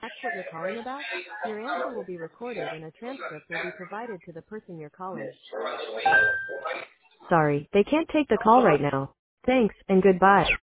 ask what you're calling about? Your answer will be recorded and a transcript will be provided to the person you're calling. Sorry, they can't take the call right now. Thanks and goodbye.